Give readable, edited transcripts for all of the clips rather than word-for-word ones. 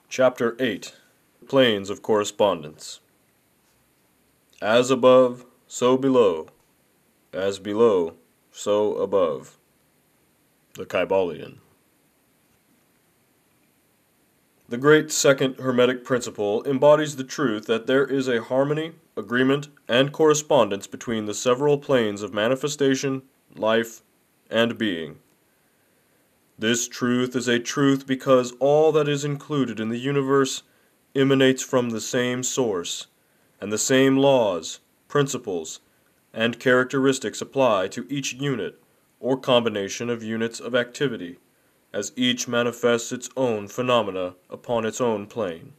Chapter 8. Planes of Correspondence. As above, so below. As below, so above. The Kybalion. The great second Hermetic principle embodies the truth that there is a harmony, agreement, and correspondence between the several planes of manifestation, life, and being. This truth is a truth because all that is included in the universe emanates from the same source, and the same laws, principles, and characteristics apply to each unit or combination of units of activity, as each manifests its own phenomena upon its own plane.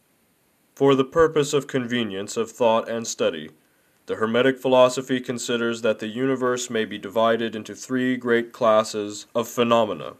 For the purpose of convenience of thought and study, the Hermetic philosophy considers that the universe may be divided into three great classes of phenomena,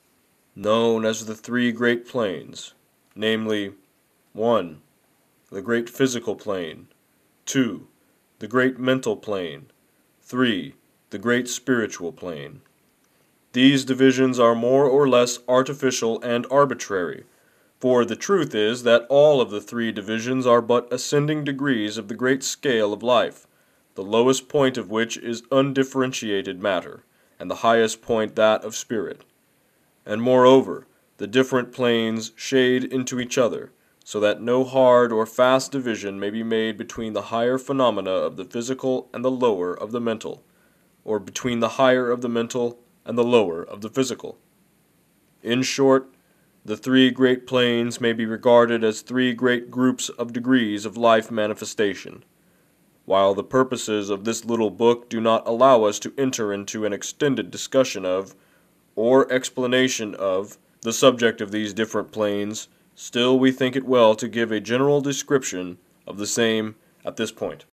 known as the three great planes, namely, 1. The great physical plane, 2. The great mental plane, 3. The great spiritual plane. These divisions are more or less artificial and arbitrary, for the truth is that all of the three divisions are but ascending degrees of the great scale of life, the lowest point of which is undifferentiated matter, and the highest point that of spirit. And moreover, the different planes shade into each other, so that no hard or fast division may be made between the higher phenomena of the physical and the lower of the mental, or between the higher of the mental and the lower of the physical. In short, the three great planes may be regarded as three great groups of degrees of life manifestation. While the purposes of this little book do not allow us to enter into an extended discussion of, or explanation of, the subject of these different planes, still we think it well to give a general description of the same at this point.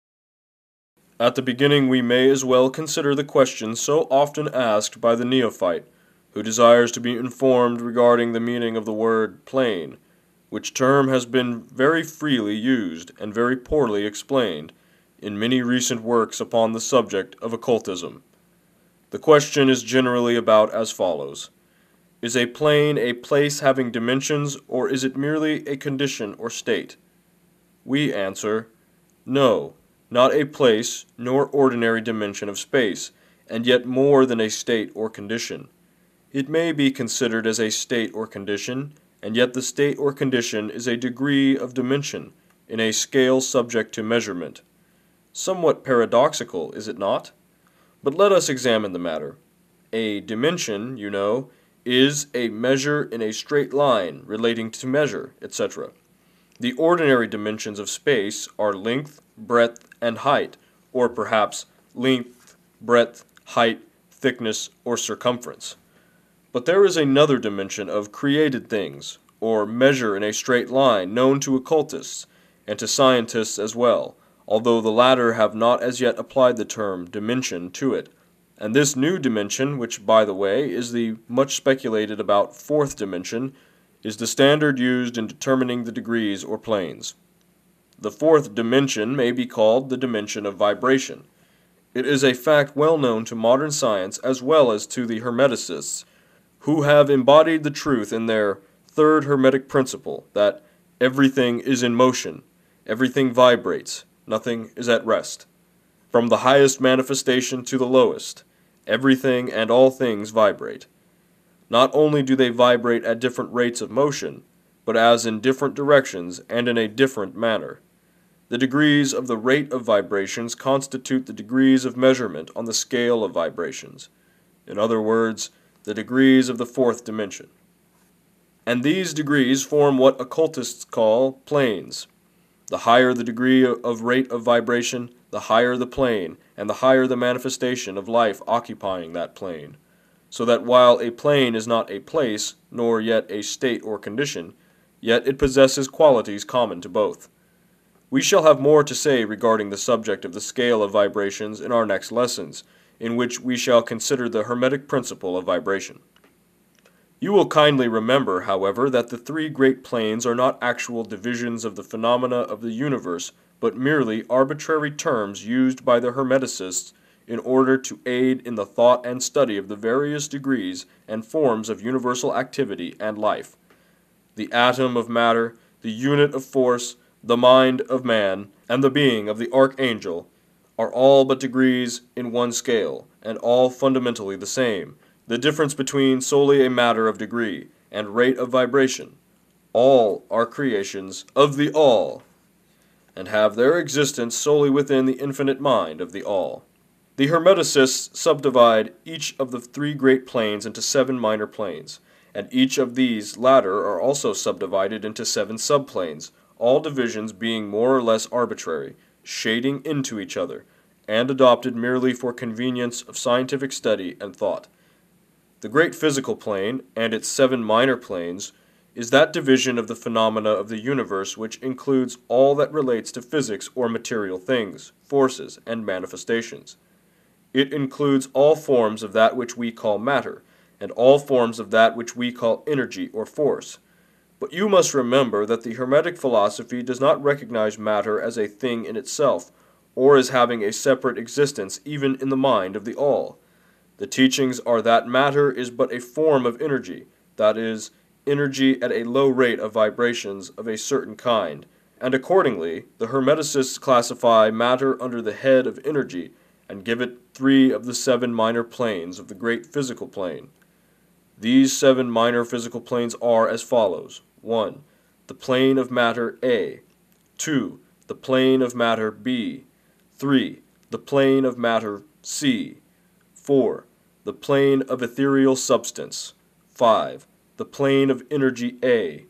At the beginning we may as well consider the question so often asked by the neophyte, who desires to be informed regarding the meaning of the word plane, which term has been very freely used and very poorly explained in many recent works upon the subject of occultism. The question is generally about as follows. Is a plane a place having dimensions, or is it merely a condition or state? We answer, no, not a place nor ordinary dimension of space, and yet more than a state or condition. It may be considered as a state or condition, and yet the state or condition is a degree of dimension in a scale subject to measurement. Somewhat paradoxical, is it not? But let us examine the matter. A dimension, you know, is a measure in a straight line relating to measure, etc. The ordinary dimensions of space are length, breadth, and height, or perhaps length, breadth, height, thickness, or circumference. But there is another dimension of created things, or measure in a straight line, known to occultists, and to scientists as well, although the latter have not as yet applied the term dimension to it. And this new dimension, which, by the way, is the much speculated about fourth dimension, is the standard used in determining the degrees or planes. The fourth dimension may be called the dimension of vibration. It is a fact well known to modern science as well as to the Hermeticists, who have embodied the truth in their third Hermetic principle, that everything is in motion, everything vibrates, nothing is at rest. From the highest manifestation to the lowest, everything and all things vibrate. Not only do they vibrate at different rates of motion, but as in different directions and in a different manner. The degrees of the rate of vibrations constitute the degrees of measurement on the scale of vibrations. In other words, the degrees of the fourth dimension. And these degrees form what occultists call planes. The higher the degree of rate of vibration, the higher the plane, and the higher the manifestation of life occupying that plane. So that while a plane is not a place, nor yet a state or condition, yet it possesses qualities common to both. We shall have more to say regarding the subject of the scale of vibrations in our next lessons, in which we shall consider the Hermetic principle of vibration. You will kindly remember, however, that the three great planes are not actual divisions of the phenomena of the universe, but merely arbitrary terms used by the Hermeticists in order to aid in the thought and study of the various degrees and forms of universal activity and life. the atom of matter, the unit of force, the mind of man, and the being of the archangel are all but degrees in one scale, and all fundamentally the same, the difference between solely a matter of degree and rate of vibration. All are creations of the All, and have their existence solely within the infinite mind of the All. The Hermeticists subdivide each of the three great planes into 7 minor planes, and each of these latter are also subdivided into 7 subplanes, all divisions being more or less arbitrary, shading into each other, and adopted merely for convenience of scientific study and thought. The great physical plane, and its 7 minor planes, is that division of the phenomena of the universe which includes all that relates to physics or material things, forces, and manifestations. It includes all forms of that which we call matter, and all forms of that which we call energy or force. But you must remember that the Hermetic philosophy does not recognize matter as a thing in itself, or as having a separate existence even in the mind of the All. The teachings are that matter is but a form of energy, that is, energy at a low rate of vibrations of a certain kind, and accordingly the Hermeticists classify matter under the head of energy and give it 3 of the 7 minor planes of the great physical plane. These 7 minor physical planes are as follows: 1. The plane of matter A. 2. The plane of matter B. 3. The plane of matter C. 4. The plane of ethereal substance. 5. The plane of energy A.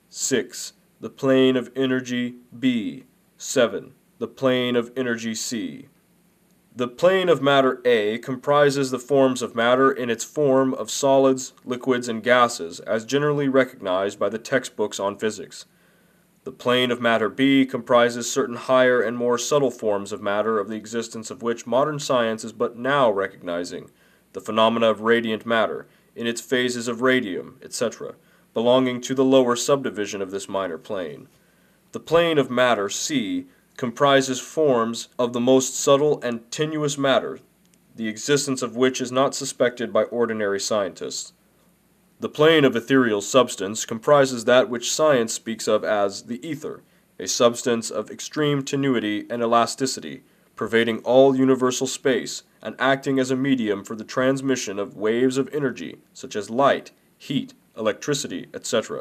6. The plane of energy B. 7. The plane of energy C. The plane of matter A comprises the forms of matter in its form of solids, liquids, and gases, as generally recognized by the textbooks on physics. The plane of matter B comprises certain higher and more subtle forms of matter of the existence of which modern science is but now recognizing, the phenomena of radiant matter, in its phases of radium, etc., belonging to the lower subdivision of this minor plane. The plane of matter C comprises forms of the most subtle and tenuous matter, the existence of which is not suspected by ordinary scientists. The plane of ethereal substance comprises that which science speaks of as the ether, a substance of extreme tenuity and elasticity, pervading all universal space and acting as a medium for the transmission of waves of energy such as light, heat, electricity, etc.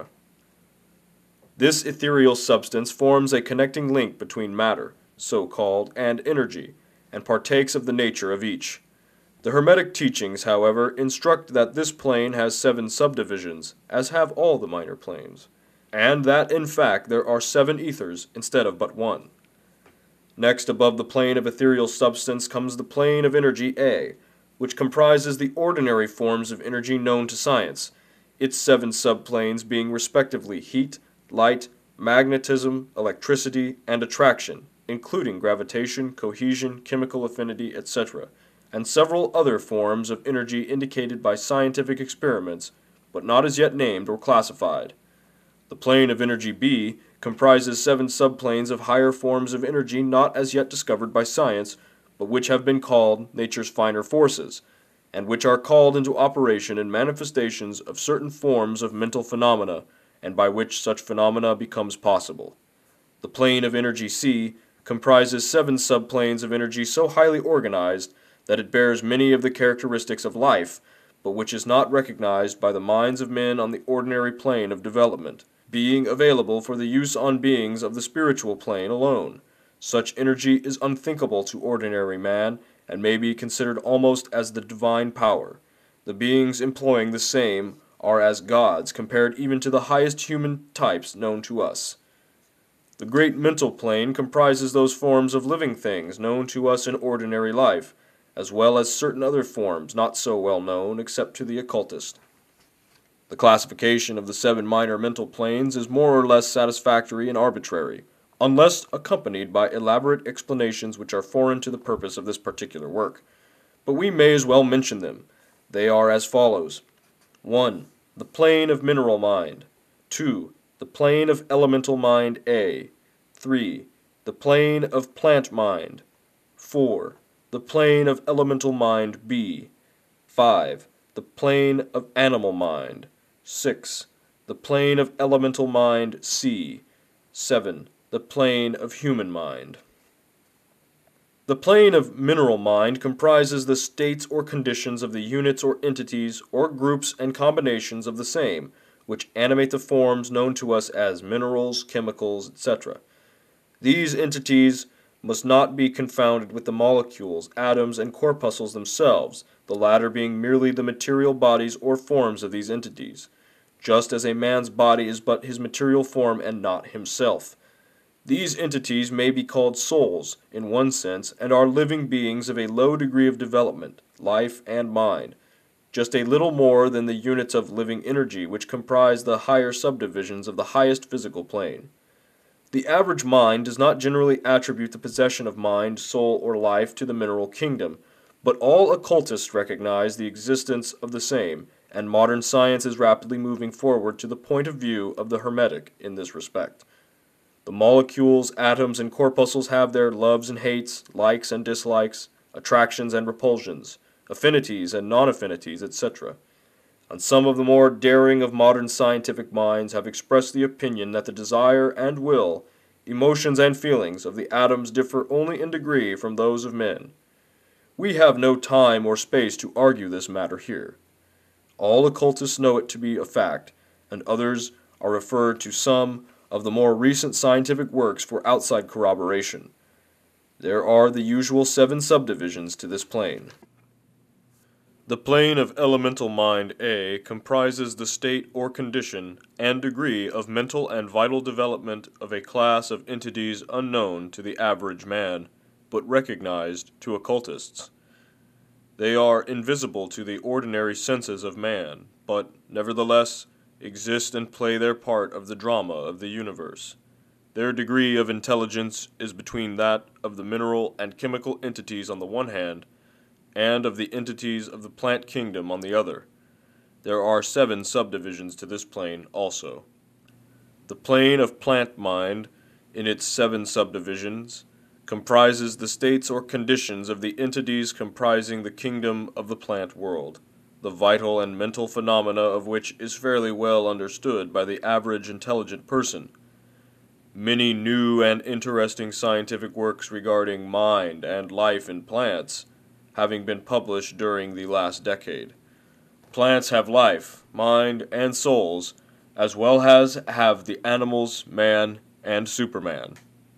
This ethereal substance forms a connecting link between matter, so-called, and energy, and partakes of the nature of each. The Hermetic teachings, however, instruct that this plane has 7 subdivisions, as have all the minor planes, and that, in fact, there are 7 ethers instead of but 1. Next, above the plane of ethereal substance comes the plane of energy A, which comprises the ordinary forms of energy known to science, its 7 subplanes being respectively heat, light, magnetism, electricity, and attraction, including gravitation, cohesion, chemical affinity, etc., and several other forms of energy indicated by scientific experiments, but not as yet named or classified. The plane of energy B comprises 7 subplanes of higher forms of energy not as yet discovered by science, but which have been called nature's finer forces, and which are called into operation in manifestations of certain forms of mental phenomena, and by which such phenomena becomes possible. The plane of energy C comprises 7 subplanes of energy so highly organized that it bears many of the characteristics of life, but which is not recognized by the minds of men on the ordinary plane of development, being available for the use on beings of the spiritual plane alone. Such energy is unthinkable to ordinary man, and may be considered almost as the divine power. The beings employing the same are as gods compared even to the highest human types known to us. The great mental plane comprises those forms of living things known to us in ordinary life, as well as certain other forms not so well known except to the occultist. The classification of the 7 minor mental planes is more or less satisfactory and arbitrary, unless accompanied by elaborate explanations which are foreign to the purpose of this particular work. But we may as well mention them. They are as follows: 1. The plane of mineral mind. 2. The plane of elemental mind A. 3. The plane of plant mind. 4. The plane of elemental mind B. 5. The plane of animal mind. 6. The plane of elemental mind C. 7. The plane of human mind. The plane of mineral mind comprises the states or conditions of the units or entities or groups and combinations of the same, which animate the forms known to us as minerals, chemicals, etc. These entities must not be confounded with the molecules, atoms, and corpuscles themselves, the latter being merely the material bodies or forms of these entities, just as a man's body is but his material form and not himself. These entities may be called souls, in one sense, and are living beings of a low degree of development, life, and mind, just a little more than the units of living energy which comprise the higher subdivisions of the highest physical plane. The average mind does not generally attribute the possession of mind, soul, or life to the mineral kingdom, but all occultists recognize the existence of the same, and modern science is rapidly moving forward to the point of view of the Hermetic in this respect. The molecules, atoms, and corpuscles have their loves and hates, likes and dislikes, attractions and repulsions, affinities and non-affinities, etc. And some of the more daring of modern scientific minds have expressed the opinion that the desire and will, emotions and feelings of the atoms differ only in degree from those of men. We have no time or space to argue this matter here. All occultists know it to be a fact, and others are referred to some of the more recent scientific works for outside corroboration. There are the usual 7 subdivisions to this plane. The plane of elemental mind A comprises the state or condition and degree of mental and vital development of a class of entities unknown to the average man, but recognized to occultists. They are invisible to the ordinary senses of man, but, nevertheless, exist and play their part of the drama of the universe. Their degree of intelligence is between that of the mineral and chemical entities on the one hand, and of the entities of the plant kingdom on the other. There are 7 subdivisions to this plane also. The plane of plant mind, in its 7 subdivisions, comprises the states or conditions of the entities comprising the kingdom of the plant world, the vital and mental phenomena of which is fairly well understood by the average intelligent person. Many new and interesting scientific works regarding mind and life in plants having been published during the last decade. Plants have life, mind, and souls, as well as have the animals, man, and Superman.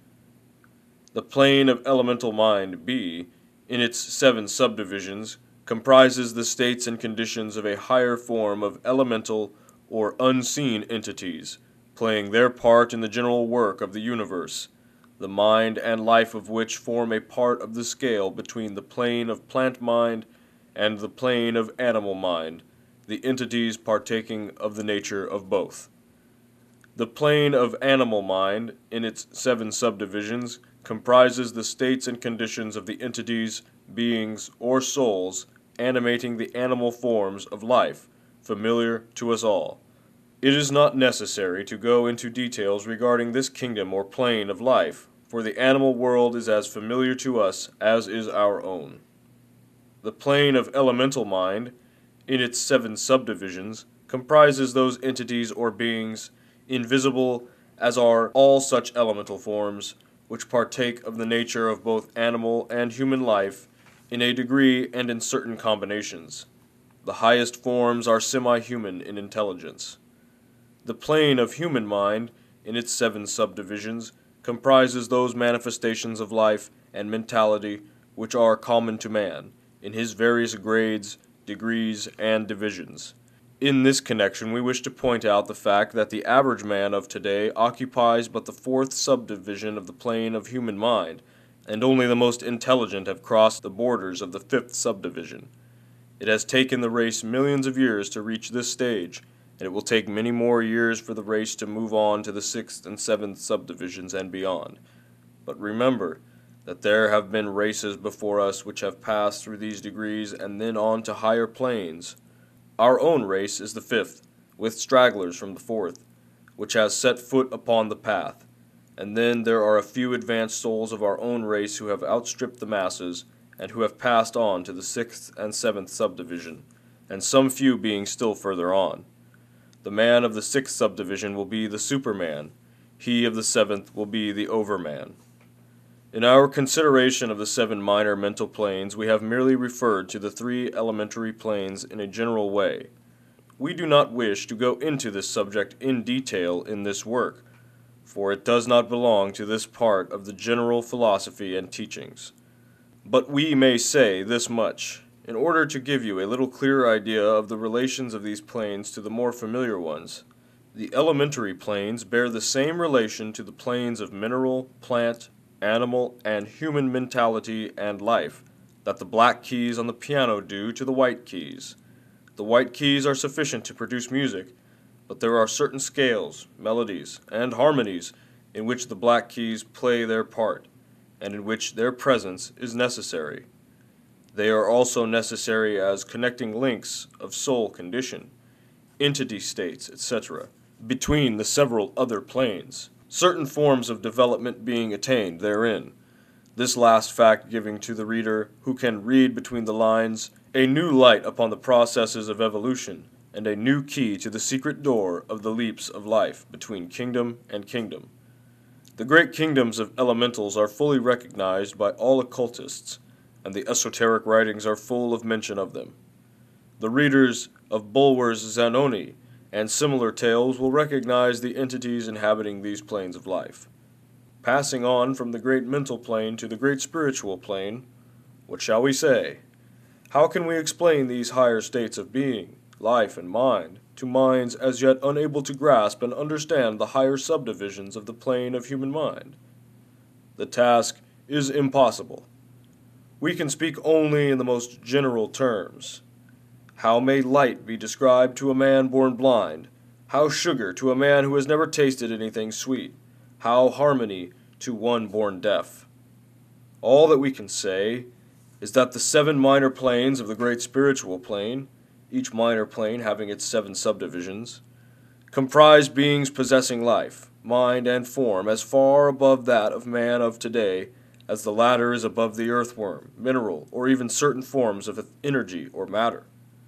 The plane of elemental mind B, in its 7 subdivisions, comprises the states and conditions of a higher form of elemental or unseen entities, playing their part in the general work of the universe, the mind and life of which form a part of the scale between the plane of plant mind and the plane of animal mind, the entities partaking of the nature of both. The plane of animal mind, in its 7 subdivisions, comprises the states and conditions of the entities, beings, or souls animating the animal forms of life, familiar to us all. It is not necessary to go into details regarding this kingdom or plane of life, for the animal world is as familiar to us as is our own. The plane of elemental mind, in its 7 subdivisions, comprises those entities or beings, invisible as are all such elemental forms, which partake of the nature of both animal and human life, in a degree and in certain combinations. The highest forms are semi-human in intelligence. The plane of human mind, in its 7 subdivisions, comprises those manifestations of life and mentality which are common to man, in his various grades, degrees, and divisions. In this connection, we wish to point out the fact that the average man of today occupies but the 4th subdivision of the plane of human mind, and only the most intelligent have crossed the borders of the 5th subdivision. It has taken the race millions of years to reach this stage, and it will take many more years for the race to move on to the 6th and 7th subdivisions and beyond. But remember that there have been races before us which have passed through these degrees and then on to higher planes. Our own race is the 5th, with stragglers from the 4th, which has set foot upon the path. And then there are a few advanced souls of our own race who have outstripped the masses, and who have passed on to the 6th and 7th subdivision, and some few being still further on. The man of the sixth subdivision will be the Superman. He of the seventh will be the Overman. In our consideration of the 7 minor mental planes, we have merely referred to the 3 elementary planes in a general way. We do not wish to go into this subject in detail in this work, for it does not belong to this part of the general philosophy and teachings. But we may say this much, in order to give you a little clearer idea of the relations of these planes to the more familiar ones. The elementary planes bear the same relation to the planes of mineral, plant, animal, and human mentality and life that the black keys on the piano do to the white keys. The white keys are sufficient to produce music, but there are certain scales, melodies, and harmonies in which the black keys play their part, and in which their presence is necessary. They are also necessary as connecting links of soul condition, entity states, etc., between the several other planes, certain forms of development being attained therein. This last fact giving to the reader, who can read between the lines, a new light upon the processes of evolution, and a new key to the secret door of the leaps of life between kingdom and kingdom. The great kingdoms of elementals are fully recognized by all occultists, and the esoteric writings are full of mention of them. The readers of Bulwer's Zanoni and similar tales will recognize the entities inhabiting these planes of life. Passing on from the great mental plane to the great spiritual plane, what shall we say? How can we explain these higher states of being, life, and mind to minds as yet unable to grasp and understand the higher subdivisions of the plane of human mind? The task is impossible. We can speak only in the most general terms. How may light be described to a man born blind? How sugar to a man who has never tasted anything sweet? How harmony to one born deaf? All that we can say is that the 7 minor planes of the great spiritual plane, each minor plane having its 7 subdivisions, comprise beings possessing life, mind, and form as far above that of man of today as the latter is above the earthworm, mineral, or even certain forms of energy or matter.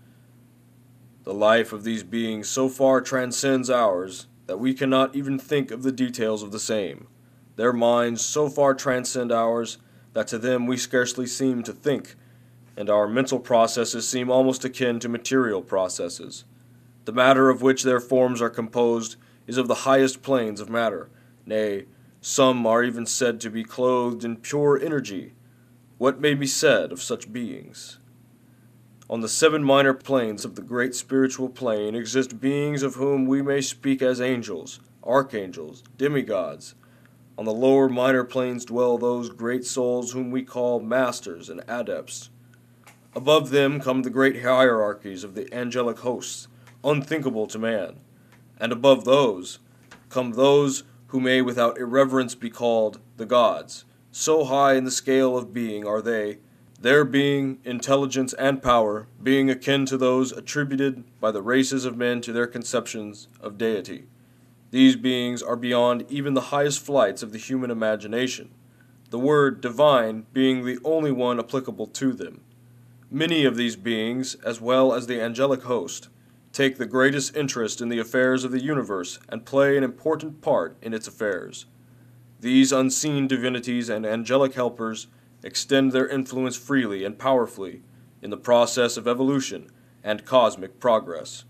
The life of these beings so far transcends ours that we cannot even think of the details of the same. Their minds so far transcend ours that to them we scarcely seem to think, and our mental processes seem almost akin to material processes. The matter of which their forms are composed is of the highest planes of matter, nay, some are even said to be clothed in pure energy. What may be said of such beings? On the 7 minor planes of the great spiritual plane exist beings of whom we may speak as angels, archangels, demigods. On the lower minor planes dwell those great souls whom we call masters and adepts. Above them come the great hierarchies of the angelic hosts, unthinkable to man, and above those come those who may without irreverence be called the gods. So high in the scale of being are they, their being, intelligence, and power being akin to those attributed by the races of men to their conceptions of deity. These beings are beyond even the highest flights of the human imagination, the word divine being the only one applicable to them. Many of these beings, as well as the angelic host, take the greatest interest in the affairs of the universe and play an important part in its affairs. These unseen divinities and angelic helpers extend their influence freely and powerfully in the process of evolution and cosmic progress.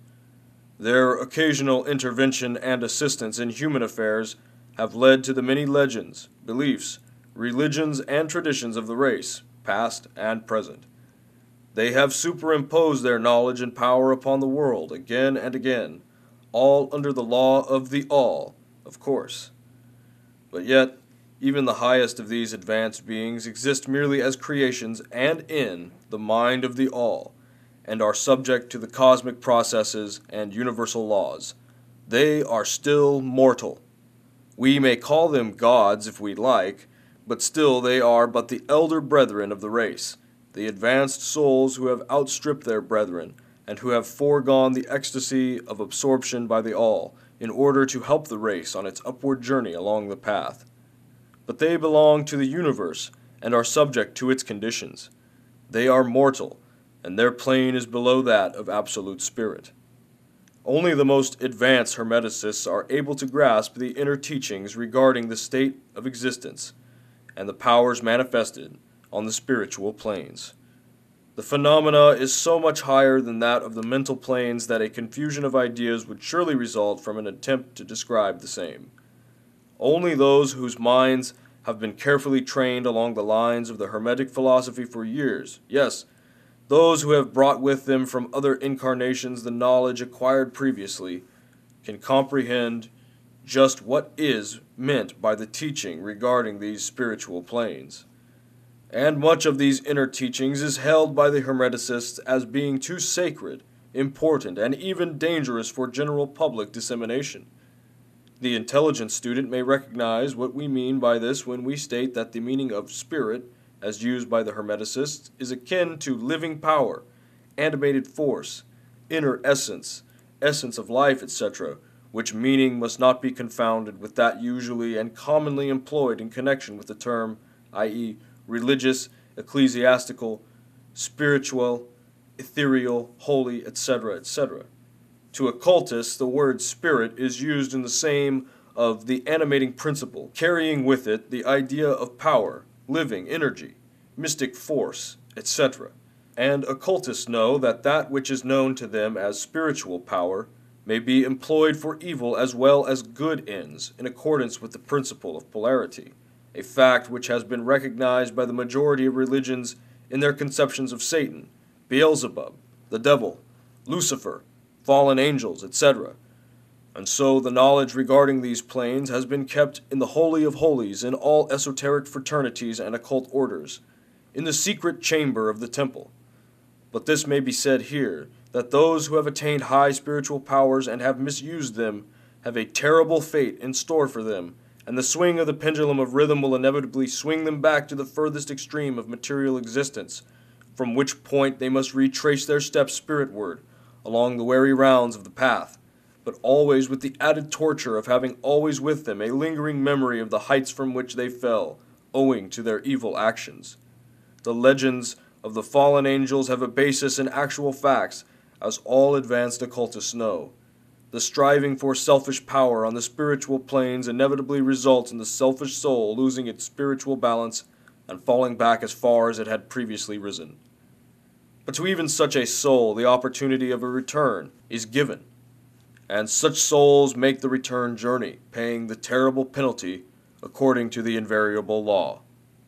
Their occasional intervention and assistance in human affairs have led to the many legends, beliefs, religions, and traditions of the race, past and present. They have superimposed their knowledge and power upon the world again and again, all under the law of the All, of course. But yet, even the highest of these advanced beings exist merely as creations and in the mind of the All, and are subject to the cosmic processes and universal laws. They are still mortal. We may call them gods if we like, but still they are but the elder brethren of the race, the advanced souls who have outstripped their brethren, and who have foregone the ecstasy of absorption by the All, in order to help the race on its upward journey along the path. But they belong to the universe, and are subject to its conditions. They are mortal, and their plane is below that of absolute spirit. Only the most advanced Hermeticists are able to grasp the inner teachings regarding the state of existence and the powers manifested on the spiritual planes. The phenomena is so much higher than that of the mental planes that a confusion of ideas would surely result from an attempt to describe the same. Only those whose minds have been carefully trained along the lines of the Hermetic philosophy for years, yes, those who have brought with them from other incarnations the knowledge acquired previously, can comprehend just what is meant by the teaching regarding these spiritual planes. And much of these inner teachings is held by the Hermeticists as being too sacred, important, and even dangerous for general public dissemination. The intelligent student may recognize what we mean by this when we state that the meaning of spirit, as used by the Hermeticists, is akin to living power, animated force, inner essence, essence of life, etc., which meaning must not be confounded with that usually and commonly employed in connection with the term, i.e., religious, ecclesiastical, spiritual, ethereal, holy, etc., etc. To occultists, the word spirit is used in the same of the animating principle, carrying with it the idea of power, living energy, mystic force, etc. And occultists know that that which is known to them as spiritual power may be employed for evil as well as good ends in accordance with the principle of polarity, a fact which has been recognized by the majority of religions in their conceptions of Satan, Beelzebub, the devil, Lucifer, fallen angels, etc. And so the knowledge regarding these planes has been kept in the Holy of Holies in all esoteric fraternities and occult orders, in the secret chamber of the temple. But this may be said here, that those who have attained high spiritual powers and have misused them have a terrible fate in store for them, and the swing of the pendulum of rhythm will inevitably swing them back to the furthest extreme of material existence, from which point they must retrace their steps spiritward, along the weary rounds of the path, but always with the added torture of having always with them a lingering memory of the heights from which they fell, owing to their evil actions. The legends of the fallen angels have a basis in actual facts, as all advanced occultists know. The striving for selfish power on the spiritual planes inevitably results in the selfish soul losing its spiritual balance and falling back as far as it had previously risen. But to even such a soul the opportunity of a return is given, and such souls make the return journey, paying the terrible penalty according to the invariable law.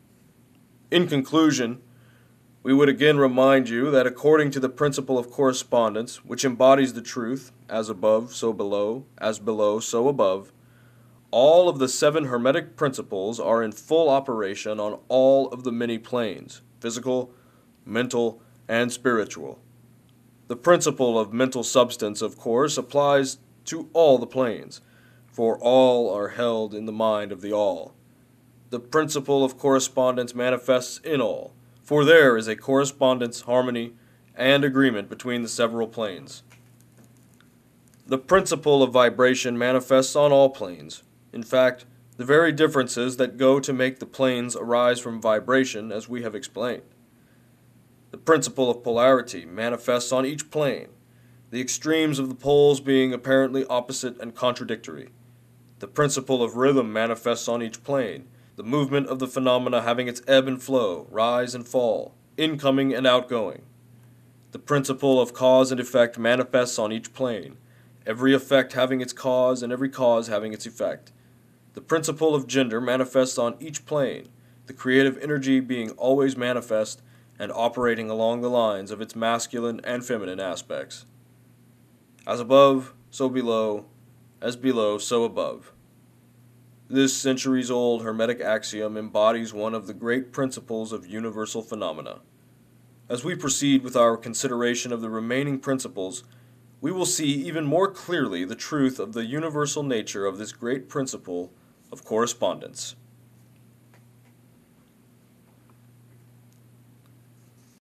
In conclusion, we would again remind you that according to the principle of correspondence, which embodies the truth, as above, so below, as below, so above, all of the 7 Hermetic principles are in full operation on all of the many planes, physical, mental, and spiritual. The principle of mental substance, of course, applies to all the planes, for all are held in the mind of the all. The principle of correspondence manifests in all, for there is a correspondence, harmony, and agreement between the several planes. The principle of vibration manifests on all planes. In fact, the very differences that go to make the planes arise from vibration, as we have explained. The principle of polarity manifests on each plane, the extremes of the poles being apparently opposite and contradictory. The principle of rhythm manifests on each plane, the movement of the phenomena having its ebb and flow, rise and fall, incoming and outgoing. The principle of cause and effect manifests on each plane, every effect having its cause and every cause having its effect. The principle of gender manifests on each plane, the creative energy being always manifest and operating along the lines of its masculine and feminine aspects. As above, so below, as below, so above. This centuries-old Hermetic axiom embodies one of the great principles of universal phenomena. As we proceed with our consideration of the remaining principles, we will see even more clearly the truth of the universal nature of this great principle of correspondence.